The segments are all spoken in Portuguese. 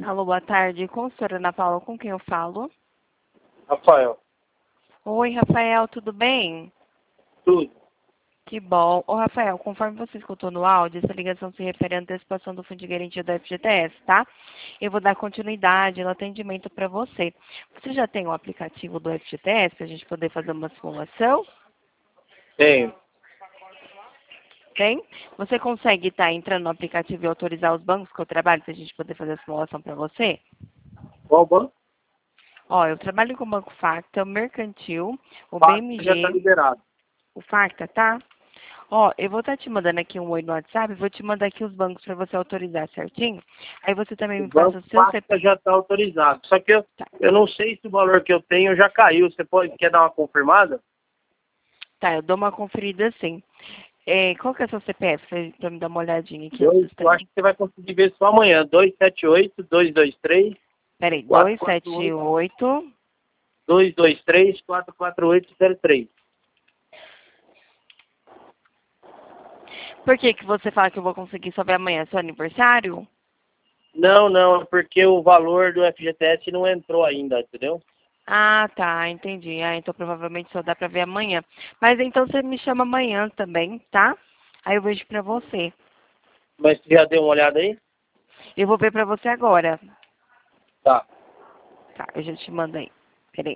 Alô, boa tarde. Consultora Ana Paula, com quem eu falo? Rafael. Oi, Rafael, tudo bem? Tudo. Que bom. Ô, Rafael, conforme você escutou no áudio, essa ligação se refere à antecipação do Fundo de Garantia do FGTS, tá? Eu vou dar continuidade no atendimento para você. Você já tem o aplicativo do FGTS para a gente poder fazer uma simulação? Tenho. Tem? Você consegue estar entrando no aplicativo e autorizar os bancos que eu trabalho para a gente poder fazer a simulação para você? Qual banco? Ó, eu trabalho com o Banco Facta, o Mercantil, o Pacto já está BMG, liberado. o Facta, tá? Ó, eu vou estar te mandando aqui um oi no WhatsApp, vou te mandar aqui os bancos para você autorizar certinho. Aí você também O me passa banco o seu Pacta CPF. já está autorizado. Só que Tá, eu não sei se o valor que eu tenho já caiu. Quer dar uma confirmada? tá, eu dou uma conferida sim. Qual que é o seu CPF para me dar uma olhadinha aqui no Eu sistema? acho que você vai conseguir ver só amanhã. 278-223-448. Peraí, 278. 223-44803. Por que que você fala que eu vou conseguir só ver amanhã? É seu aniversário? Não, é porque o valor do FGTS não entrou ainda, entendeu? Ah, tá, entendi. Ah, então provavelmente só dá para ver amanhã. Mas então você me chama amanhã também, tá? Aí eu vejo pra você. Mas você já deu uma olhada aí? Eu vou ver pra você agora. Tá. Tá, eu já te mando aí. Peraí.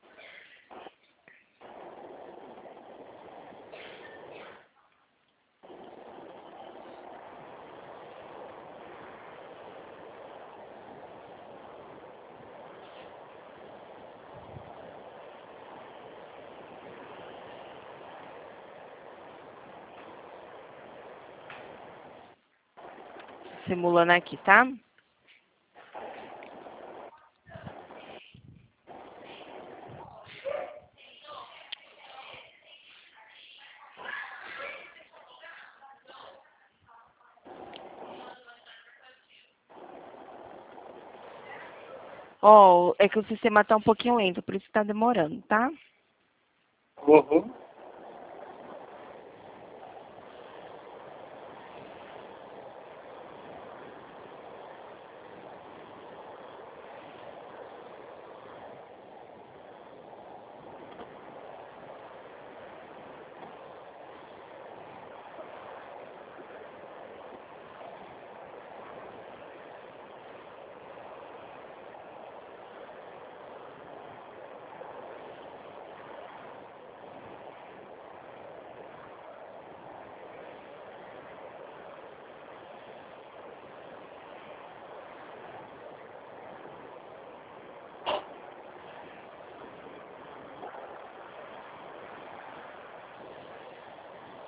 Simulando aqui, tá? Ó, é que o sistema tá um pouquinho lento, por isso que tá demorando, tá? Uhum.